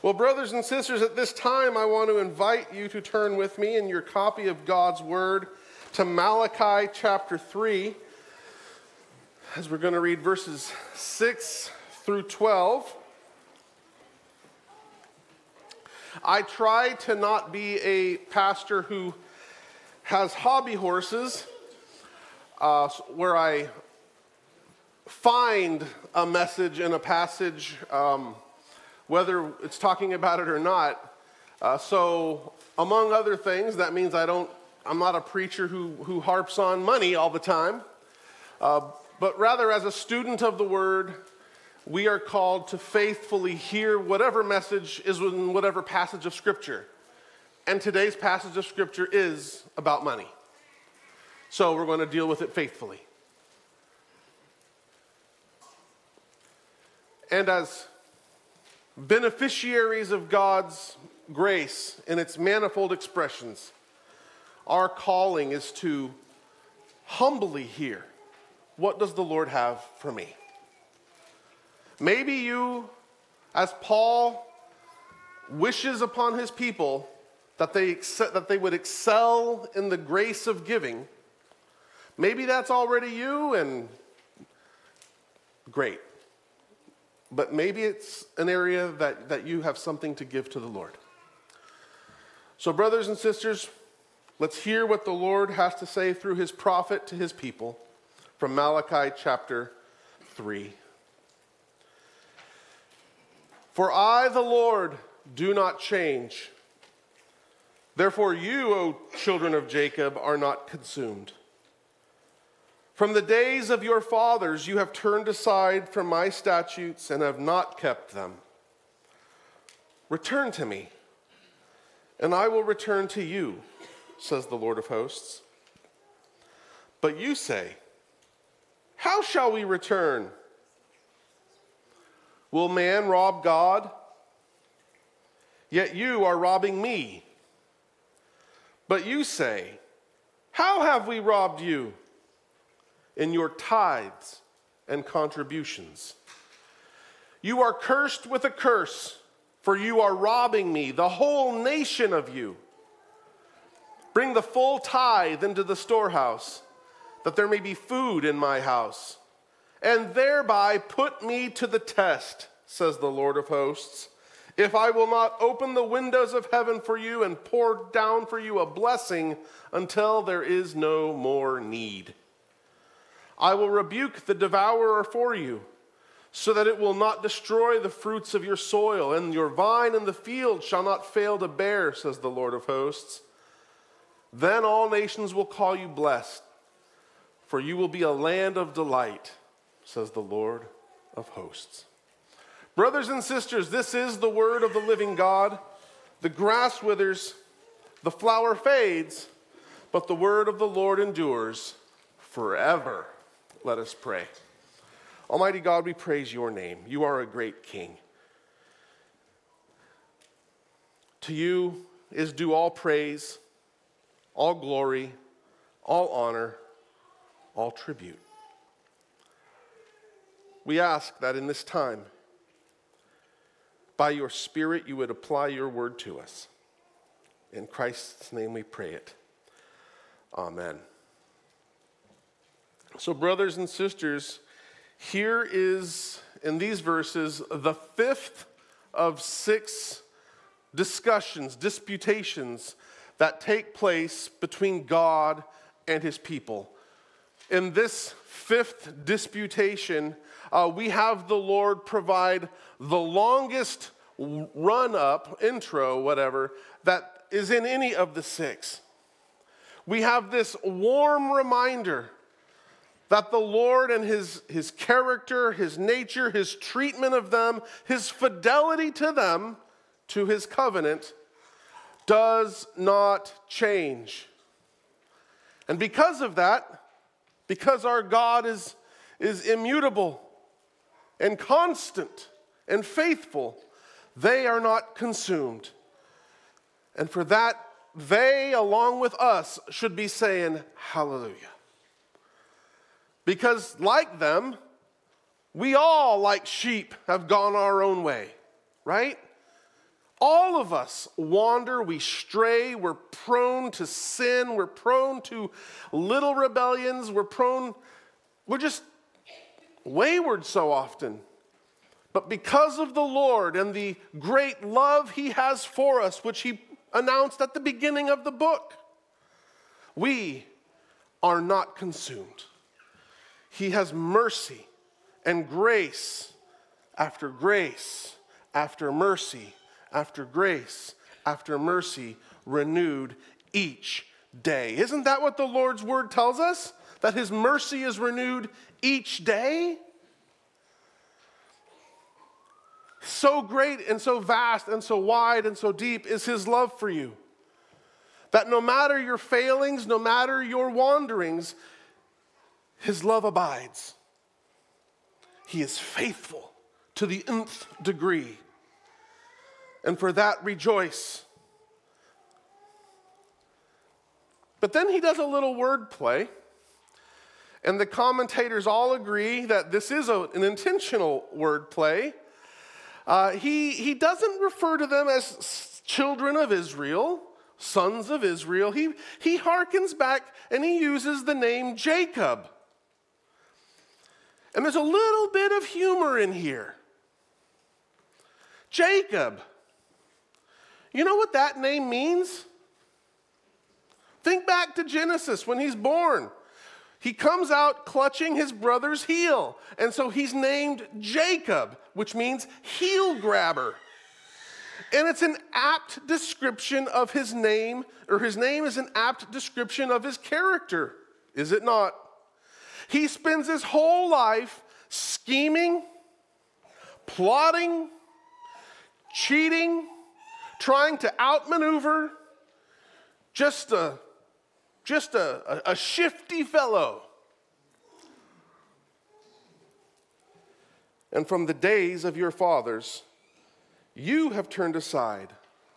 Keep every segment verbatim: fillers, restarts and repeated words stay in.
Well, brothers and sisters, at this time, I want to invite you to turn with me in your copy of God's Word to Malachi chapter three, as we're going to read verses six through twelve. I try to not be a pastor who has hobby horses, uh, where I find a message in a passage, um, whether it's talking about it or not. Uh, so, among other things, that means I don't. I'm not a preacher who who harps on money all the time, uh, but rather as a student of the Word, we are called to faithfully hear whatever message is in whatever passage of Scripture. And today's passage of Scripture is about money. So we're going to deal with it faithfully. And as beneficiaries of God's grace in its manifold expressions, our calling is to humbly hear, what does the Lord have for me? Maybe you, as Paul wishes upon his people that they accept, that they would excel in the grace of giving, maybe that's already you, and great. But maybe it's an area that, that you have something to give to the Lord. So brothers and sisters, let's hear what the Lord has to say through his prophet to his people from Malachi chapter three. For I, the Lord, do not change. Therefore you, O children of Jacob, are not consumed. From the days of your fathers you have turned aside from my statutes and have not kept them. Return to me, and I will return to you, says the Lord of hosts. But you say, how shall we return? Will man rob God? Yet you are robbing me. But you say, how have we robbed you? In your tithes and contributions. You are cursed with a curse, for you are robbing me, the whole nation of you. Bring the full tithe into the storehouse, that there may be food in my house, and thereby put me to the test, says the Lord of hosts, if I will not open the windows of heaven for you and pour down for you a blessing until there is no more need. I will rebuke the devourer for you, so that it will not destroy the fruits of your soil, and your vine in the field shall not fail to bear, says the Lord of hosts. Then all nations will call you blessed, for you will be a land of delight, says the Lord of hosts. Brothers and sisters, this is the word of the living God. The grass withers, the flower fades, but the word of the Lord endures forever. Let us pray. Almighty God, we praise your name. You are a great King. To you is due all praise, all glory, all honor, all tribute. We ask that in this time, by your Spirit, you would apply your word to us. In Christ's name we pray it. Amen. So, brothers and sisters, here is, in these verses, the fifth of six discussions, disputations that take place between God and his people. In this fifth disputation, uh, we have the Lord provide the longest run-up, intro, whatever, that is in any of the six. We have this warm reminder that the Lord and his, his character, his nature, his treatment of them, his fidelity to them, to his covenant, does not change. And because of that, because our God is, is immutable and constant and faithful, they are not consumed. And for that, they, along with us, should be saying, hallelujah. Because like them, we all, like sheep, have gone our own way, right? All of us wander, we stray, we're prone to sin, we're prone to little rebellions, we're prone, we're just wayward so often. But because of the Lord and the great love he has for us, which he announced at the beginning of the book, we are not consumed. He has mercy and grace after grace after mercy after grace after mercy renewed each day. Isn't that what the Lord's word tells us? That his mercy is renewed each day? So great and so vast and so wide and so deep is his love for you, that no matter your failings, no matter your wanderings, his love abides. He is faithful to the nth degree. And for that, rejoice. But then he does a little wordplay, and the commentators all agree that this is a, an intentional wordplay. Uh, he, he doesn't refer to them as children of Israel, sons of Israel. He, he harkens back and he uses the name Jacob. And there's a little bit of humor in here. Jacob. You know what that name means? Think back to Genesis when he's born. He comes out clutching his brother's heel. And so he's named Jacob, which means heel grabber. And it's an apt description of his name, or his name is an apt description of his character, is it not? He spends his whole life scheming, plotting, cheating, trying to outmaneuver, just a, just a, a, a shifty fellow. And from the days of your fathers, you have turned aside.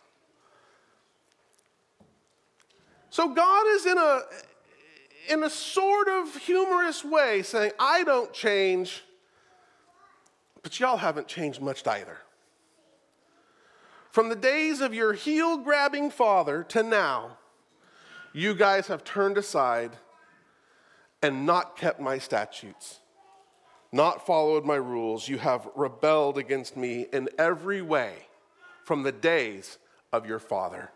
So God is in a, in a sort of humorous way saying, I don't change, but y'all haven't changed much either. From the days of your heel-grabbing father to now, you guys have turned aside and not kept my statutes, not followed my rules. You have rebelled against me in every way from the days of your father.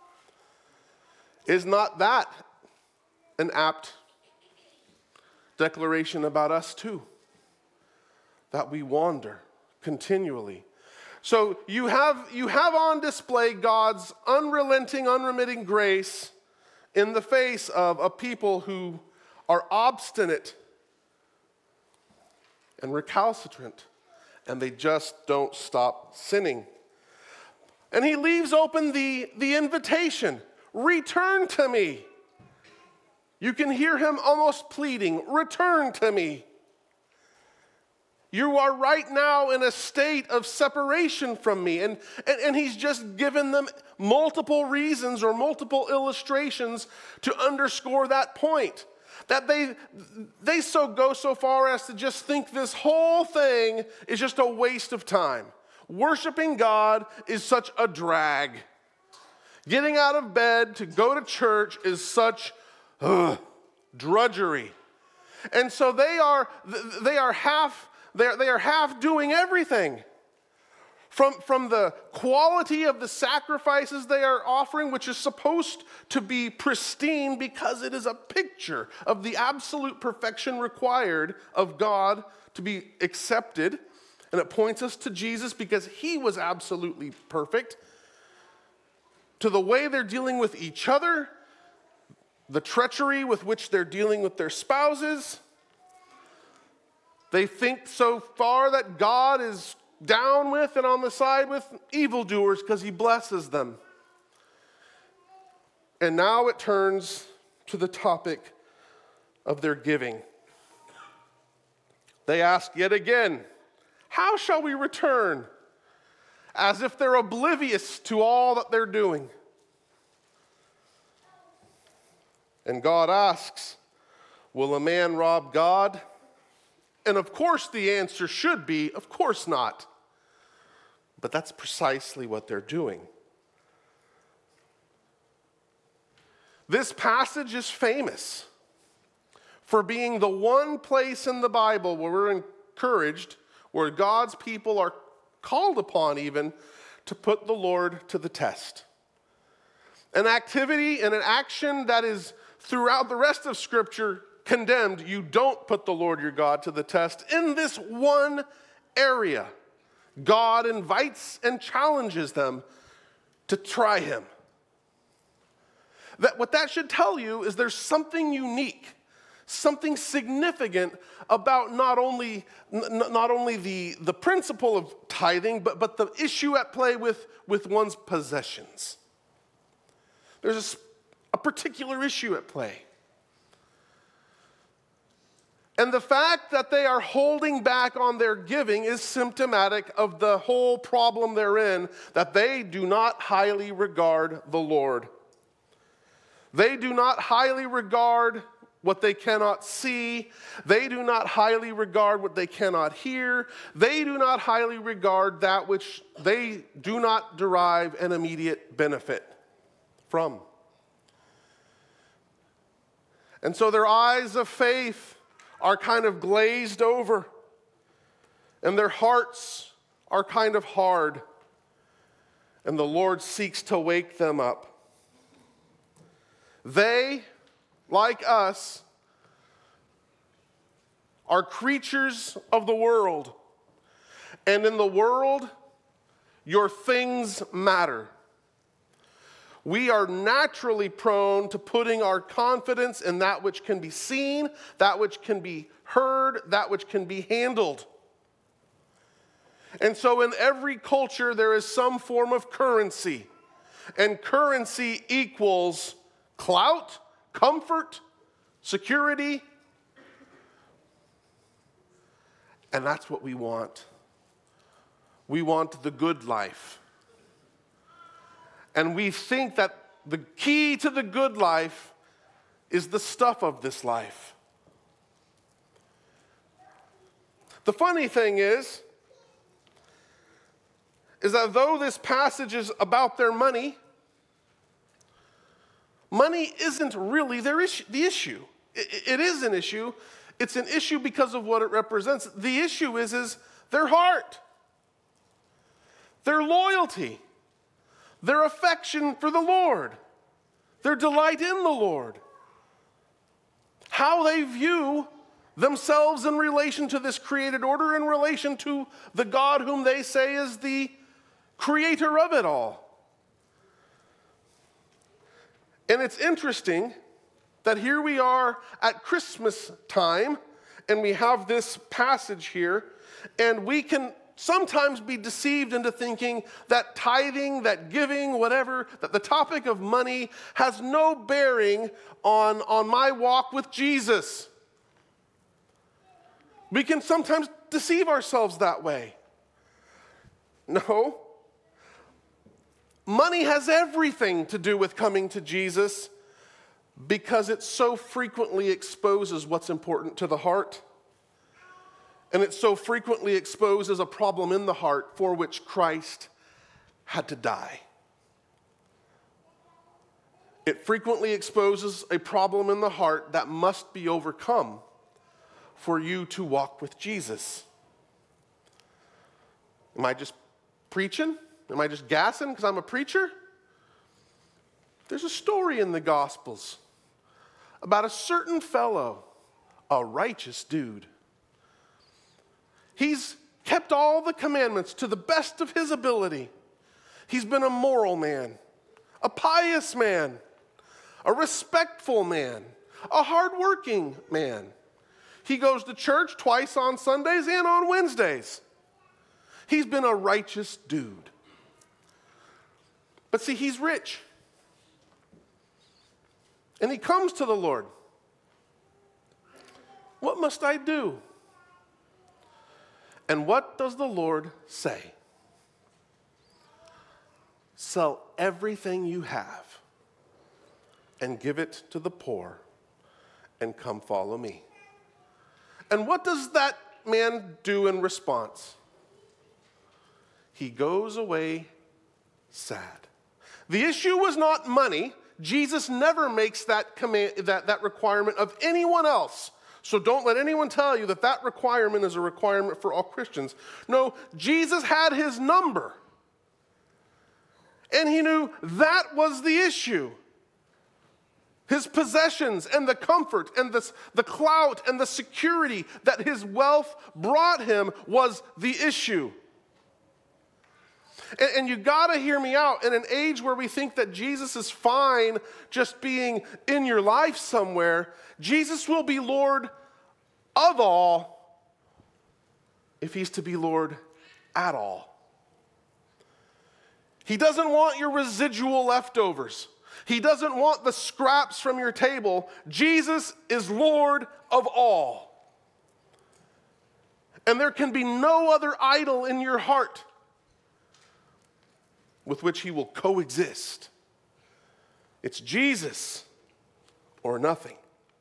Is not that an apt declaration about us too? That we wander continually. So you have, you have on display God's unrelenting, unremitting grace in the face of a people who are obstinate and recalcitrant, and they just don't stop sinning. And he leaves open the, the invitation, return to me. You can hear him almost pleading, return to me. You are right now in a state of separation from me. And, and, and he's just given them multiple reasons or multiple illustrations to underscore that point. That they, they so go so far as to just think this whole thing is just a waste of time. Worshiping God is such a drag. Getting out of bed to go to church is such ugh, drudgery. And so they are, they are half... They're, they are half doing everything. From, from the quality of the sacrifices they are offering, which is supposed to be pristine because it is a picture of the absolute perfection required of God to be accepted. And it points us to Jesus because he was absolutely perfect. To the way they're dealing with each other, the treachery with which they're dealing with their spouses. They think so far that God is down with and on the side with evildoers because he blesses them. And now it turns to the topic of their giving. They ask yet again, how shall we return? As if they're oblivious to all that they're doing. And God asks, will a man rob God? And of course the answer should be, of course not. But that's precisely what they're doing. This passage is famous for being the one place in the Bible where we're encouraged, where God's people are called upon even to put the Lord to the test. An activity and an action that is throughout the rest of Scripture condemned. You don't put the Lord your God to the test. In this one area, God invites and challenges them to try him. That what that should tell you is there's something unique, something significant about not only, n- not only the, the principle of tithing, but, but the issue at play with, with one's possessions. There's a, a particular issue at play. And the fact that they are holding back on their giving is symptomatic of the whole problem they're in, that they do not highly regard the Lord. They do not highly regard what they cannot see. They do not highly regard what they cannot hear. They do not highly regard that which they do not derive an immediate benefit from. And so their eyes of faith are kind of glazed over, and their hearts are kind of hard, and the Lord seeks to wake them up. They, like us, are creatures of the world, and in the world, your things matter. We are naturally prone to putting our confidence in that which can be seen, that which can be heard, that which can be handled. And so in every culture, there is some form of currency. And currency equals clout, comfort, security. And that's what we want. We want the good life. And we think that the key to the good life is the stuff of this life. The funny thing is, is that though this passage is about their money, money isn't really their issue, the issue. It, it is an issue. It's an issue because of what it represents. The issue is, is their heart, their loyalty, their affection for the Lord, their delight in the Lord, how they view themselves in relation to this created order, in relation to the God whom they say is the creator of it all. And it's interesting that here we are at Christmas time, and we have this passage here, and we can sometimes be deceived into thinking that tithing, that giving, whatever, that the topic of money has no bearing on, on my walk with Jesus. We can sometimes deceive ourselves that way. No. Money has everything to do with coming to Jesus because it so frequently exposes what's important to the heart. And it so frequently exposes a problem in the heart for which Christ had to die. It frequently exposes a problem in the heart that must be overcome for you to walk with Jesus. Am I just preaching? Am I just gassing because I'm a preacher? There's a story in the Gospels about a certain fellow, a righteous dude. He's kept all the commandments to the best of his ability. He's been a moral man, a pious man, a respectful man, a hardworking man. He goes to church twice on Sundays and on Wednesdays. He's been a righteous dude. But see, he's rich. And he comes to the Lord. What must I do? And what does the Lord say? Sell everything you have and give it to the poor and come follow me. And what does that man do in response? he goes away sad. The issue was not money. Jesus never makes that command, that, that requirement of anyone else. So don't let anyone tell you that that requirement is a requirement for all Christians. No, Jesus had his number. And he knew that was the issue. His possessions and the comfort and the, the clout and the security that his wealth brought him was the issue. And, and you got to hear me out. In an age where we think that Jesus is fine just being in your life somewhere, Jesus will be Lord of all if he's to be Lord at all. He doesn't want your residual leftovers. He doesn't want the scraps from your table. Jesus is Lord of all. And there can be no other idol in your heart with which he will coexist. It's Jesus or nothing.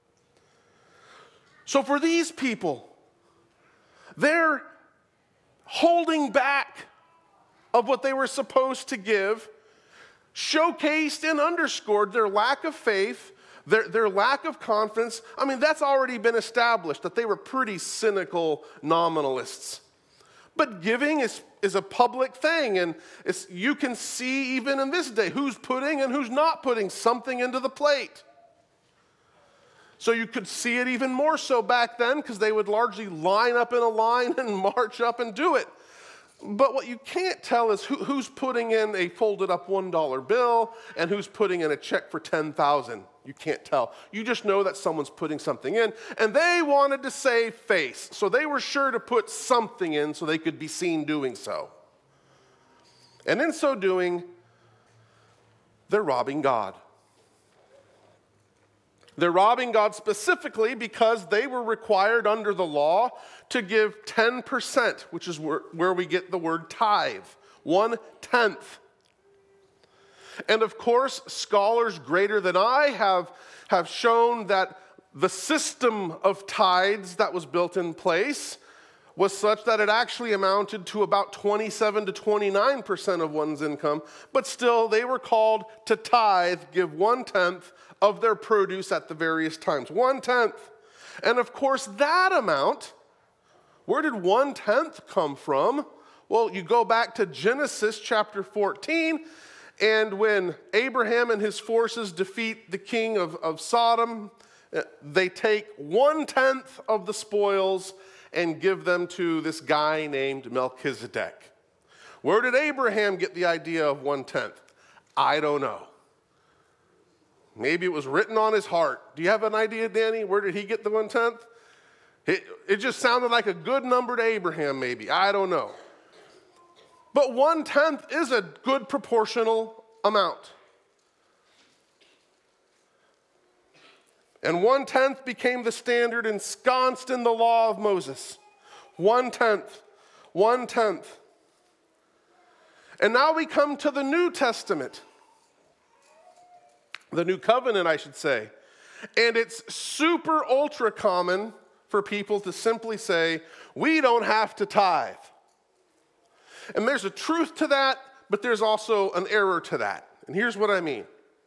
So for these people, they're holding back of what they were supposed to give, showcased and underscored their lack of faith, their, their lack of confidence. I mean, that's already been established, that they were pretty cynical nominalists. But giving is, is a public thing, and it's, you can see even in this day who's putting and who's not putting something into the plate. So you could see it even more so back then, because they would largely line up in a line and march up and do it. But what you can't tell is who, who's putting in a folded up one dollar bill and who's putting in a check for ten thousand dollars. You can't tell. You just know that someone's putting something in. And they wanted to save face, so they were sure to put something in so they could be seen doing so. And in so doing, they're robbing God. They're robbing God specifically because they were required under the law to give ten percent, which is where, where we get the word tithe, one-tenth. And of course, scholars greater than I have, have shown that the system of tithes that was built in place was such that it actually amounted to about twenty-seven to twenty-nine percent of one's income, but still they were called to tithe, give one-tenth of their produce at the various times. One-tenth. And of course, that amount, where did one-tenth come from? Well, you go back to Genesis chapter fourteen, and when Abraham and his forces defeat the king of, of Sodom, they take one-tenth of the spoils and give them to this guy named Melchizedek. Where did Abraham get the idea of one-tenth? I don't know. Maybe it was written on his heart. Do you have an idea, Danny? Where did he get the one-tenth? It, it just sounded like a good number to Abraham, maybe. I don't know. But one-tenth is a good proportional amount. And one-tenth became the standard ensconced in the law of Moses. One-tenth. One-tenth. And now we come to the New Testament. The New Covenant, I should say. And it's super ultra common for people to simply say, we don't have to tithe. And there's a truth to that, but there's also an error to that. And here's what I mean.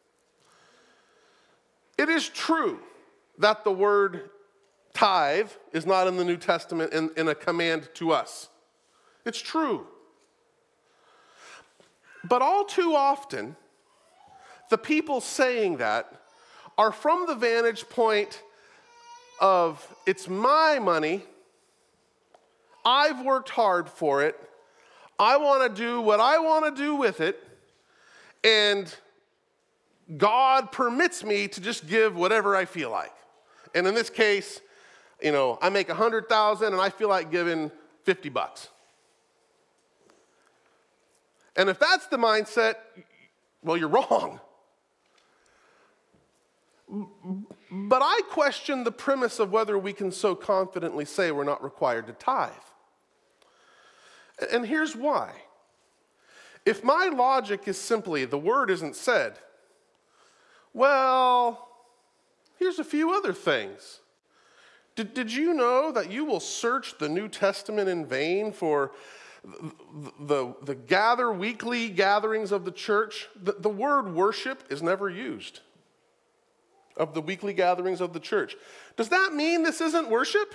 It is true that the word tithe is not in the New Testament in, in a command to us. It's true. But all too often, the people saying that are from the vantage point of, it's my money, I've worked hard for it, I want to do what I want to do with it, and God permits me to just give whatever I feel like. And in this case, you know, I make one hundred thousand dollars and I feel like giving fifty bucks. And if that's the mindset, well, you're wrong. But I question the premise of whether we can so confidently say we're not required to tithe. And here's why. If my logic is simply the word isn't said, well, here's a few other things. Did, did you know that you will search the New Testament in vain for the, the gather, weekly gatherings of the church, the, the word worship is never used of the weekly gatherings of the church. Does that mean this isn't worship?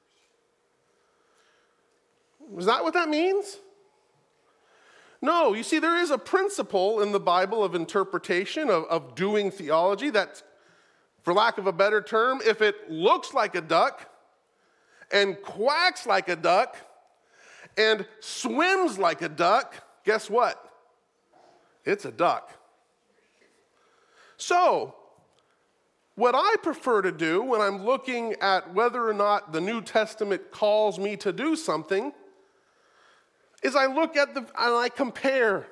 Is that what that means? No, you see, there is a principle in the Bible of interpretation, of, of doing theology, that, for lack of a better term, if it looks like a duck and quacks like a duck and swims like a duck, guess what? It's a duck. So, what I prefer to do when I'm looking at whether or not the New Testament calls me to do something is I look at the, and I compare.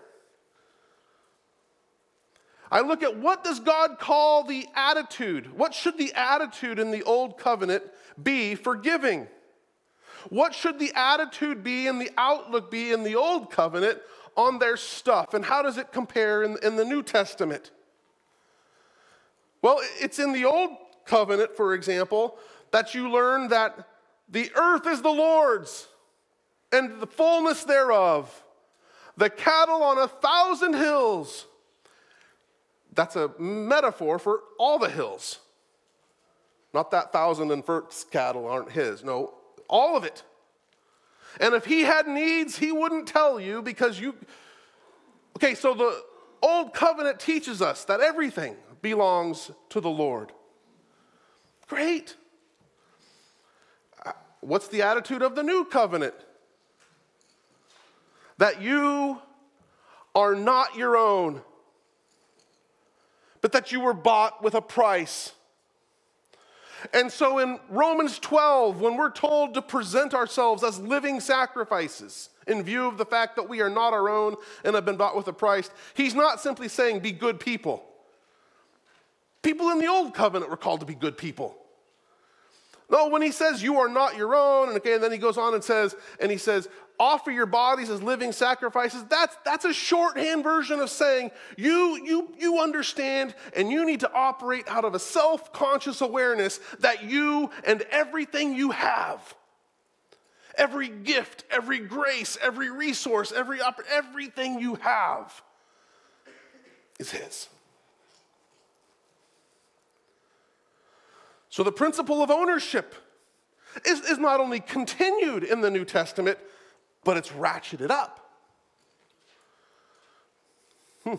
I look at, what does God call the attitude? What should the attitude in the Old Covenant be for giving? What should the attitude be and the outlook be in the Old Covenant on their stuff? And how does it compare in, in the New Testament? Well, it's in the Old Covenant, for example, that you learn that the earth is the Lord's and the fullness thereof, the cattle on a thousand hills. That's a metaphor for all the hills. Not that thousand and first cattle aren't his. No, all of it. And if he had needs, he wouldn't tell you because you... Okay, so the Old Covenant teaches us that everything belongs to the Lord. Great. What's the attitude of the New Covenant? That you are not your own, but that you were bought with a price. And so in Romans twelve, when we're told to present ourselves as living sacrifices in view of the fact that we are not our own and have been bought with a price, he's not simply saying be good people. People in the Old Covenant were called to be good people. No, when he says you are not your own, and okay, and then he goes on and says, and he says, offer your bodies as living sacrifices, that's, that's a shorthand version of saying you, you, you understand and you need to operate out of a self-conscious awareness that you and everything you have, every gift, every grace, every resource, every everything you have is his. So the principle of ownership is, is not only continued in the New Testament, but it's ratcheted up. Hmm.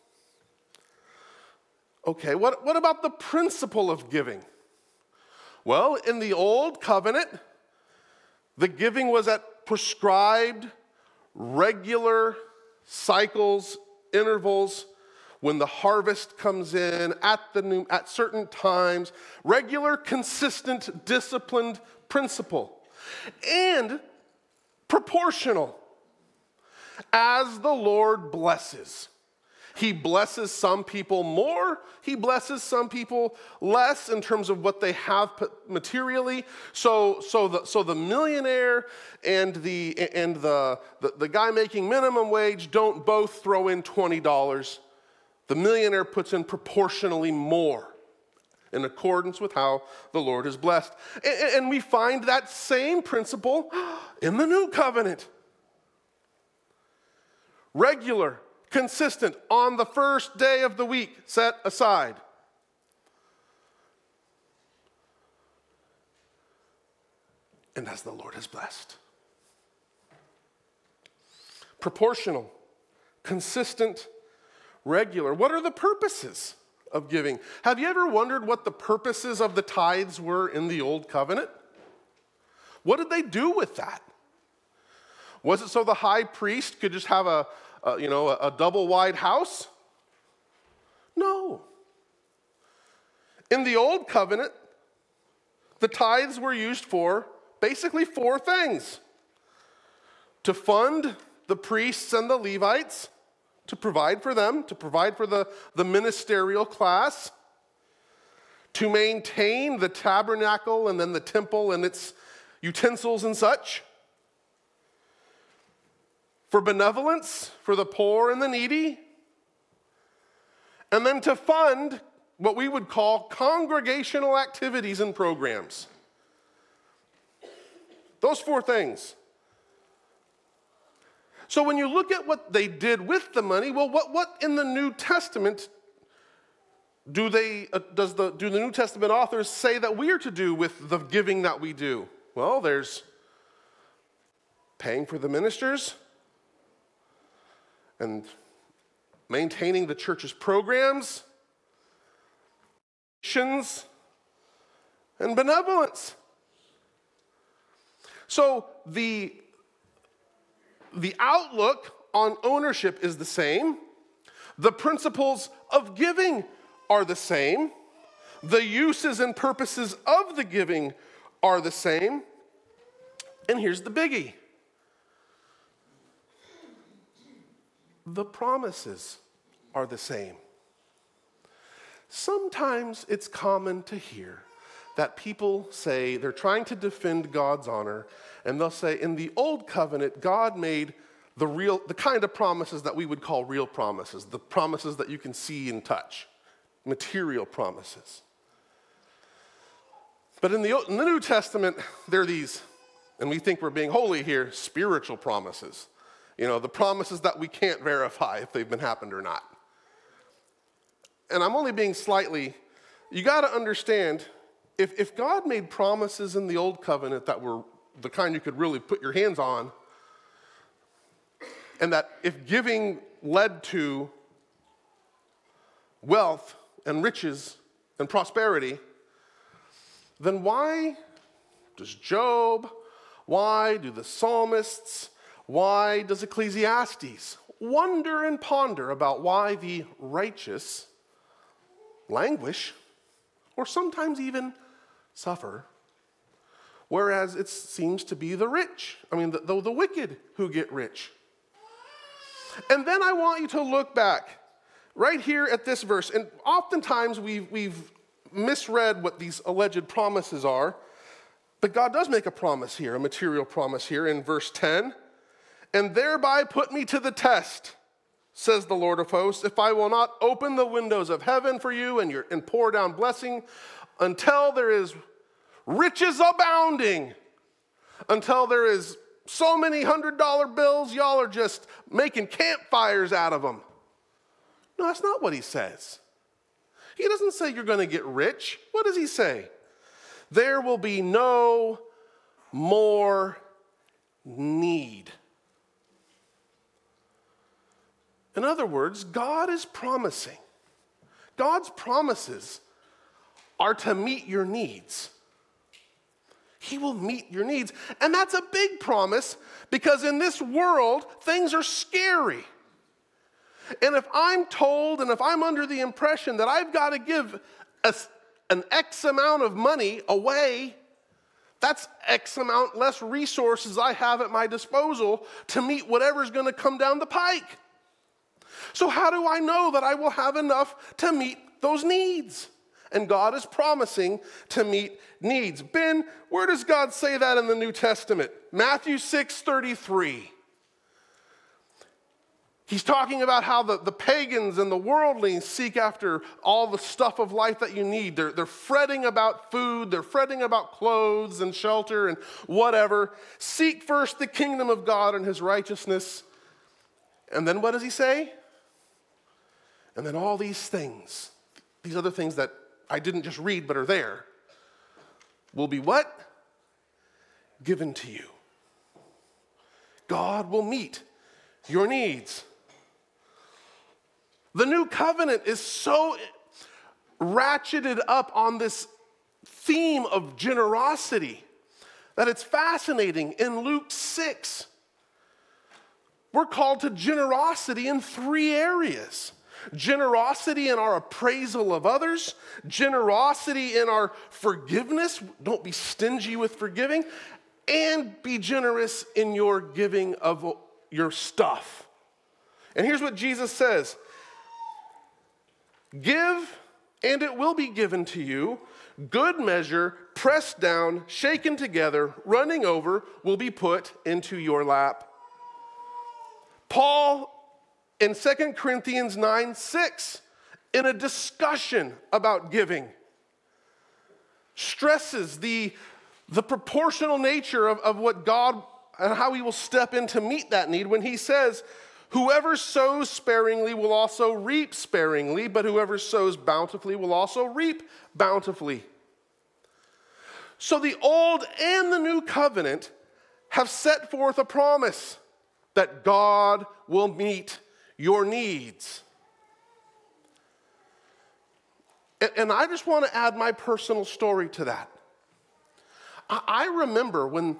Okay, what, what about the principle of giving? Well, in the Old Covenant, the giving was at prescribed, regular cycles, intervals, when the harvest comes in, at the new, at certain times, regular, consistent, disciplined principle. And proportional, as the Lord blesses. He blesses some people more, he blesses some people less in terms of what they have materially. So, so the so the millionaire and the and the, the, the guy making minimum wage don't both throw in twenty dollars. The millionaire puts in proportionally more in accordance with how the Lord is blessed. And, and we find that same principle in the New Covenant. Regular, consistent, on the first day of the week, set aside. And as the Lord has blessed. Proportional, consistent, regular. What are the purposes of giving? Have you ever wondered what the purposes of the tithes were in the Old Covenant? What did they do with that? Was it so the high priest could just have a, a you know, a, a double wide house? No. In the Old Covenant, the tithes were used for basically four things: to fund the priests and the Levites, to provide for them, to provide for the, the ministerial class, to maintain the tabernacle and then the temple and its utensils and such, for benevolence, for the poor and the needy, and then to fund what we would call congregational activities and programs. Those four things. So when you look at what they did with the money, well, what, what in the New Testament do they, uh, does the, do the New Testament authors say that we are to do with the giving that we do? Well, there's paying for the ministers and maintaining the church's programs, missions, and benevolence. So the, the outlook on ownership is the same. The principles of giving are the same. The uses and purposes of the giving are the same. And here's the biggie. The promises are the same. Sometimes it's common to hear that people say they're trying to defend God's honor, and they'll say, in the old covenant, God made the real, the kind of promises that we would call real promises, the promises that you can see and touch, material promises. But in the, in the New Testament, there are these, and we think we're being holy here, spiritual promises. You know, the promises that we can't verify if they've been happened or not. And I'm only being slightly, you got to understand, if, if God made promises in the old covenant that were the kind you could really put your hands on, and that if giving led to wealth and riches and prosperity, then why does Job, why do the psalmists, why does Ecclesiastes wonder and ponder about why the righteous languish, or sometimes even suffer, whereas it seems to be the rich, I mean, the, the, the wicked who get rich? And then I want you to look back right here at this verse, and oftentimes we've, we've misread what these alleged promises are, but God does make a promise here, a material promise here in verse ten. And thereby put me to the test, says the Lord of hosts, if I will not open the windows of heaven for you and, your, and pour down blessing until there is riches abounding, until there is so many hundred dollar bills, y'all are just making campfires out of them. No, that's not what he says. He doesn't say you're going to get rich. What does he say? There will be no more need. In other words, God is promising. God's promises are to meet your needs. He will meet your needs. And that's a big promise because in this world, things are scary. And if I'm told and if I'm under the impression that I've got to give a, an X amount of money away, that's X amount less resources I have at my disposal to meet whatever's going to come down the pike. So how do I know that I will have enough to meet those needs? And God is promising to meet needs. Ben, where does God say that in the New Testament? Matthew six thirty-three. He's talking about how the, the pagans and the worldlings seek after all the stuff of life that you need. They're, they're fretting about food. They're fretting about clothes and shelter and whatever. Seek first the kingdom of God and his righteousness. And then what does he say? And then all these things, these other things that I didn't just read but are there, will be what? Given to you. God will meet your needs. The new covenant is so ratcheted up on this theme of generosity that it's fascinating. In Luke six, we're called to generosity in three areas. Generosity in our appraisal of others, generosity in our forgiveness, don't be stingy with forgiving, and be generous in your giving of your stuff. And here's what Jesus says: give, and it will be given to you. Good measure, pressed down, shaken together, running over, will be put into your lap. Paul, in Second Corinthians nine six, in a discussion about giving, stresses the, the proportional nature of, of what God and how he will step in to meet that need when he says, whoever sows sparingly will also reap sparingly, but whoever sows bountifully will also reap bountifully. So the old and the new covenant have set forth a promise that God will meet your needs. And I just want to add my personal story to that. I remember when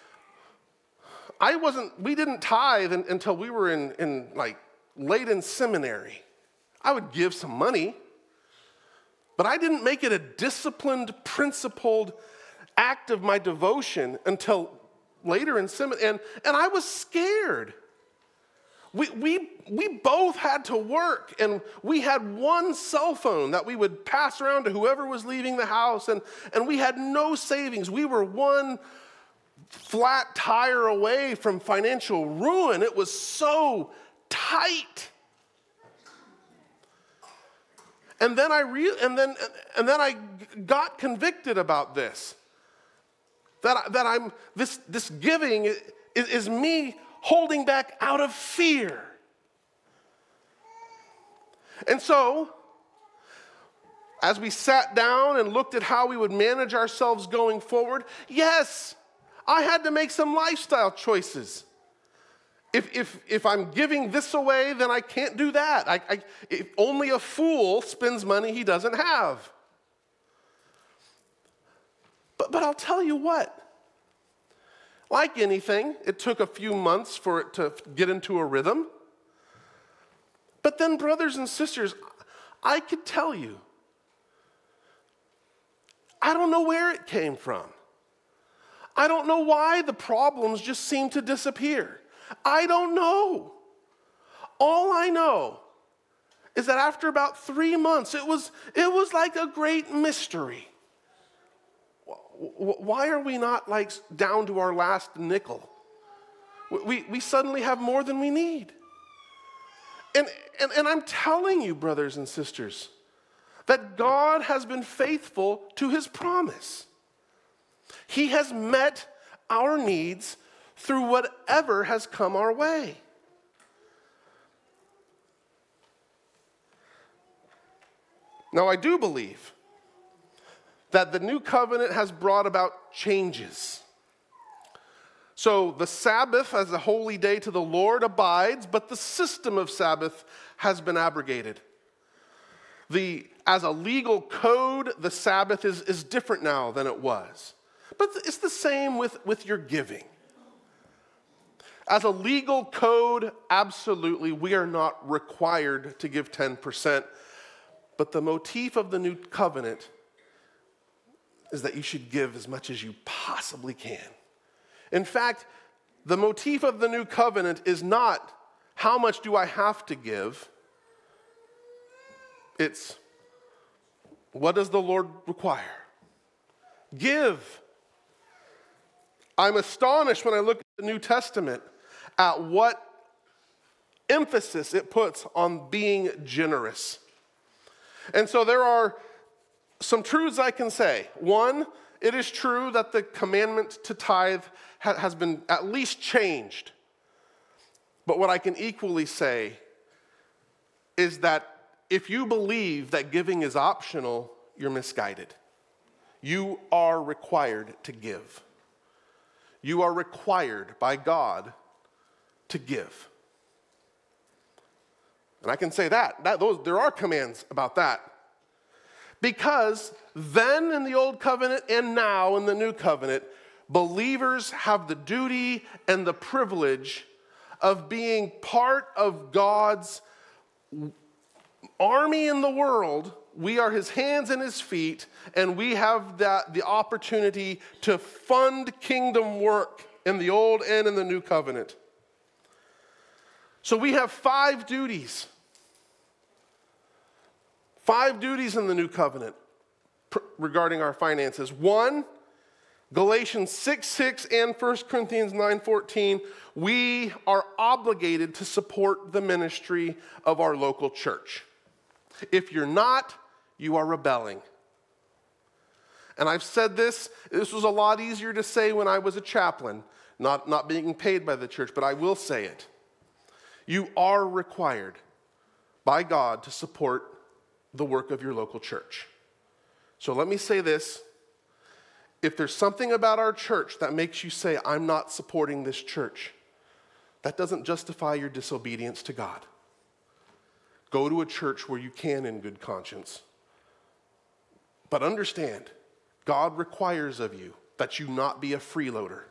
I wasn't, we didn't tithe until we were in, in like late in seminary. I would give some money, but I didn't make it a disciplined, principled act of my devotion until later in seminary. And, and I was scared. We, we, we both had to work, and we had one cell phone that we would pass around to whoever was leaving the house, and, and we had no savings. We were one flat tire away from financial ruin. It was so tight. And then I re- and then and then I got convicted about this. That, that I'm this this giving is, is me holding back out of fear. And so, as we sat down and looked at how we would manage ourselves going forward, yes, I had to make some lifestyle choices. If, if, if I'm giving this away, then I can't do that. I, I, if only a fool spends money he doesn't have. But, but I'll tell you what. Like anything, it took a few months for it to get into a rhythm. But then, brothers and sisters, I could tell you, I don't know where it came from. I don't know why the problems just seem to disappear. I don't know. All I know is that after about three months, it was, it was like a great mystery. Why are we not like down to our last nickel? We, we suddenly have more than we need. And, and, and I'm telling you, brothers and sisters, that God has been faithful to his promise. He has met our needs through whatever has come our way. Now, I do believe that the new covenant has brought about changes. So the Sabbath as a holy day to the Lord abides, but the system of Sabbath has been abrogated. The, as a legal code, the Sabbath is, is different now than it was. But it's the same with, with your giving. As a legal code, absolutely, we are not required to give ten percent. But the motif of the new covenant is that you should give as much as you possibly can. In fact, the motif of the new covenant is not how much do I have to give. It's what does the Lord require? Give. I'm astonished when I look at the New Testament at what emphasis it puts on being generous. And so there are some truths I can say. One, it is true that the commandment to tithe ha- has been at least changed. But what I can equally say is that if you believe that giving is optional, you're misguided. You are required to give. You are required by God to give. And I can say that, that those, there are commands about that. Because then in the old covenant and now in the new covenant, believers have the duty and the privilege of being part of God's army in the world. We are his hands and his feet, and we have that, the opportunity to fund kingdom work in the old and in the new covenant. So we have five duties. Five duties in the new covenant pr- regarding our finances. One, Galatians six six and First Corinthians nine fourteen, we are obligated to support the ministry of our local church. If you're not, you are rebelling. And I've said this, this was a lot easier to say when I was a chaplain. not, not being paid by the church, but I will say it. You are required by God to support the work of your local church. So let me say this. If there's something about our church that makes you say, I'm not supporting this church, that doesn't justify your disobedience to God. Go to a church where you can in good conscience. But understand, God requires of you that you not be a freeloader.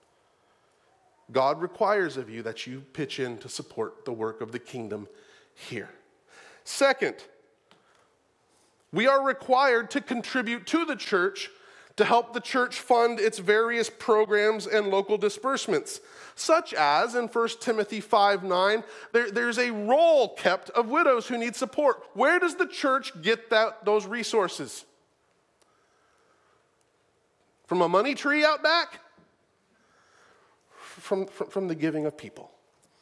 God requires of you that you pitch in to support the work of the kingdom here. Second, we are required to contribute to the church to help the church fund its various programs and local disbursements, such as in First Timothy five nine, there, there's a roll kept of widows who need support. Where does the church get that, those resources? From a money tree out back? From, from, from the giving of people.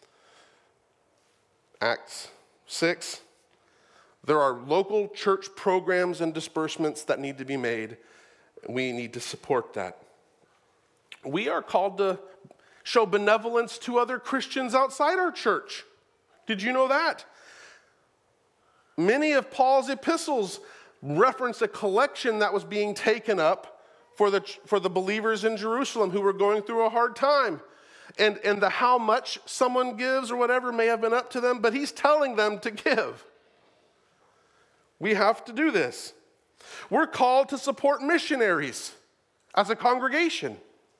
Acts six, there are local church programs and disbursements that need to be made. We need to support that. We are called to show benevolence to other Christians outside our church. Did you know that? Many of Paul's epistles reference a collection that was being taken up for the, for the believers in Jerusalem who were going through a hard time. And, and the how much someone gives or whatever may have been up to them, but he's telling them to give. We have to do this. We're called to support missionaries as a congregation.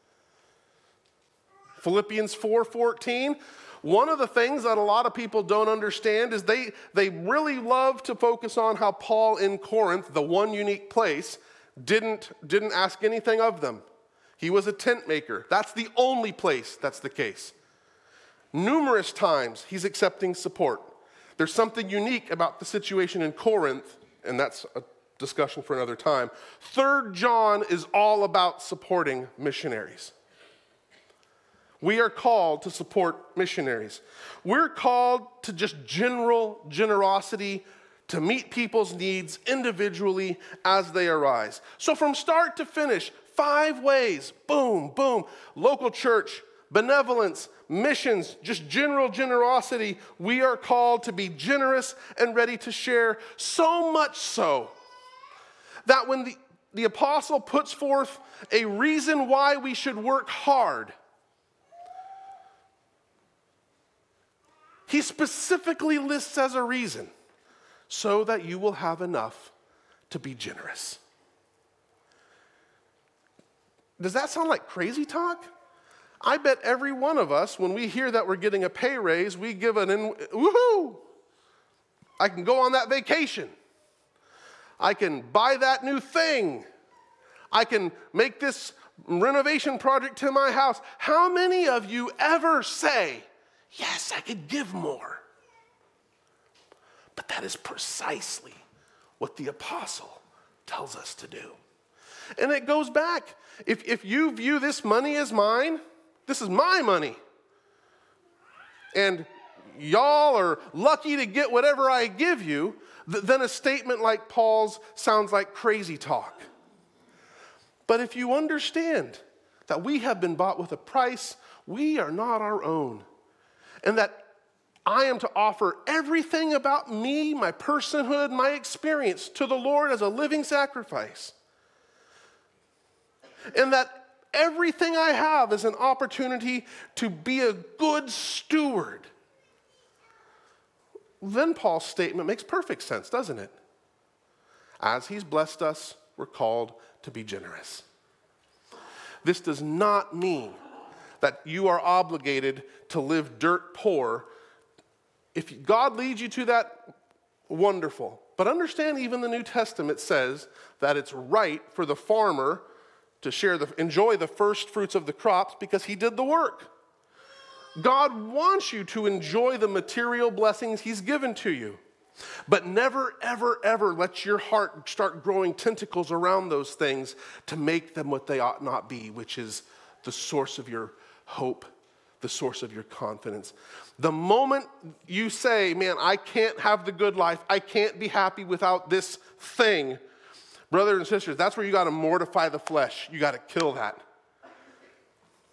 Philippians four fourteen, one of the things that a lot of people don't understand is they, they really love to focus on how Paul in Corinth, the one unique place, didn't, didn't ask anything of them. He was a tent maker. That's the only place that's the case. Numerous times he's accepting support. There's something unique about the situation in Corinth, and that's a discussion for another time. Third John is all about supporting missionaries. We are called to support missionaries. We're called to just general generosity to meet people's needs individually as they arise. So from start to finish, five ways, boom, boom, local church, benevolence, missions, just general generosity. We are called to be generous and ready to share, so much so that when the, the apostle puts forth a reason why we should work hard, he specifically lists as a reason, so that you will have enough to be generous. Does that sound like crazy talk? I bet every one of us, when we hear that we're getting a pay raise, we give an, in, woohoo! I can go on that vacation. I can buy that new thing. I can make this renovation project to my house. How many of you ever say, yes, I could give more? But that is precisely what the apostle tells us to do. And it goes back. If, if you view this money as mine, this is my money. And y'all are lucky to get whatever I give you, th- then a statement like Paul's sounds like crazy talk. But if you understand that we have been bought with a price, we are not our own. And that I am to offer everything about me, my personhood, my experience to the Lord as a living sacrifice. And that everything I have is an opportunity to be a good steward. Then Paul's statement makes perfect sense, doesn't it? As he's blessed us, we're called to be generous. This does not mean that you are obligated to live dirt poor. If God leads you to that, wonderful. But understand, even the New Testament says that it's right for the farmer to share the, enjoy the first fruits of the crops because he did the work. God wants you to enjoy the material blessings he's given to you. But never, ever, ever let your heart start growing tentacles around those things to make them what they ought not be, which is the source of your hope, the source of your confidence. The moment you say, man, I can't have the good life, I can't be happy without this thing, brothers and sisters, that's where you got to mortify the flesh. You got to kill that.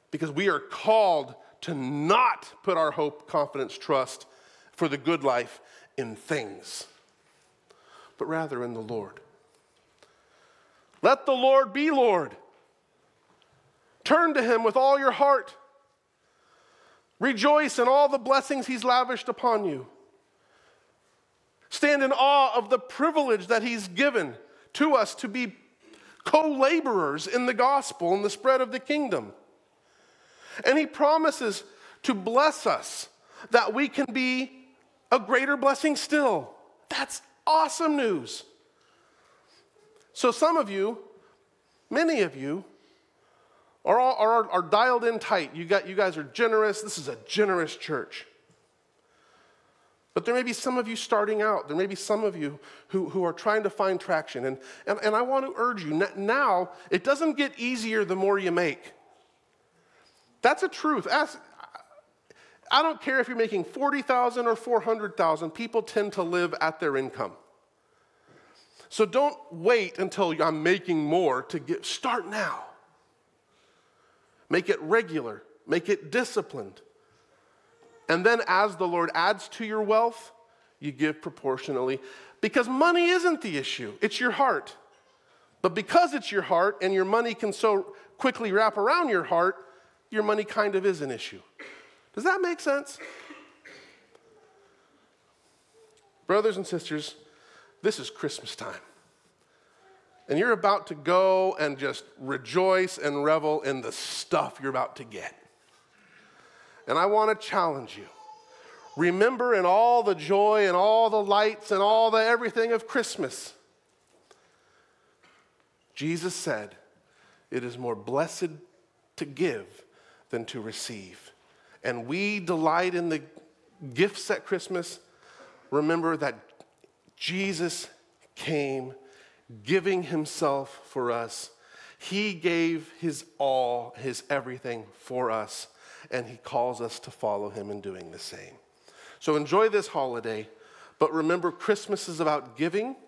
Because we are called to not put our hope, confidence, trust for the good life in things, but rather in the Lord. Let the Lord be Lord. Turn to him with all your heart. Rejoice in all the blessings he's lavished upon you. Stand in awe of the privilege that he's given to us to be co-laborers in the gospel and the spread of the kingdom. And he promises to bless us that we can be a greater blessing still. That's awesome news. So some of you, many of you, are, all, are, are dialed in tight. You, got, you guys are generous. This is a generous church. But there may be some of you starting out. There may be some of you who, who are trying to find traction. And, and, and I want to urge you, now, it doesn't get easier the more you make. That's a truth. Ask, I don't care if you're making forty thousand dollars or four hundred thousand dollars, people tend to live at their income. So don't wait until I'm making more to get, start now. Make it regular, make it disciplined. And then as the Lord adds to your wealth, you give proportionally. Because money isn't the issue, it's your heart. But because it's your heart and your money can so quickly wrap around your heart, your money kind of is an issue. Does that make sense? Brothers and sisters, this is Christmas time. And you're about to go and just rejoice and revel in the stuff you're about to get. And I want to challenge you. Remember in all the joy and all the lights and all the everything of Christmas, Jesus said, it is more blessed to give than to receive. And we delight in the gifts at Christmas. Remember that Jesus came giving himself for us. He gave his all, his everything for us, and he calls us to follow him in doing the same. So enjoy this holiday, but remember Christmas is about giving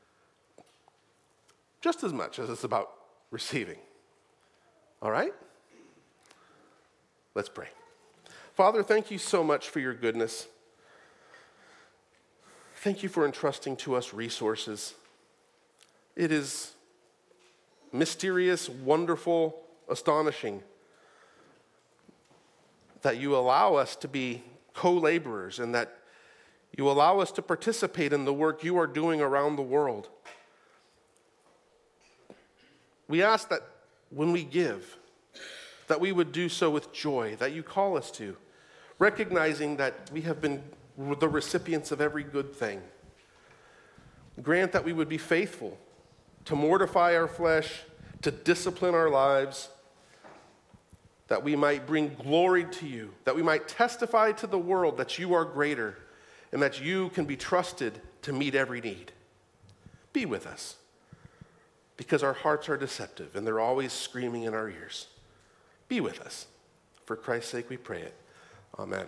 just as much as it's about receiving. All right? Let's pray. Father, thank you so much for your goodness. Thank you for entrusting to us resources. It is mysterious, wonderful, astonishing that you allow us to be co-laborers and that you allow us to participate in the work you are doing around the world. We ask that when we give, that we would do so with joy, that you call us to, recognizing that we have been the recipients of every good thing. Grant that we would be faithful to mortify our flesh, to discipline our lives, that we might bring glory to you, that we might testify to the world that you are greater and that you can be trusted to meet every need. Be with us, because our hearts are deceptive and they're always screaming in our ears. Be with us. For Christ's sake we pray it. Amen.